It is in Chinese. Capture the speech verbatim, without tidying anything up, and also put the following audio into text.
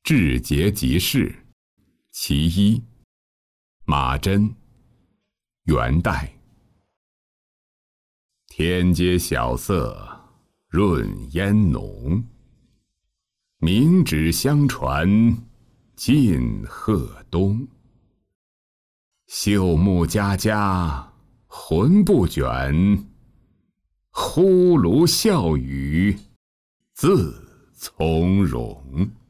至节即事，其一。马真，元代。天阶晓色，润烟浓。明旨相传，尽贺冬。秀木家家，魂不卷。呼卢笑语，自从容。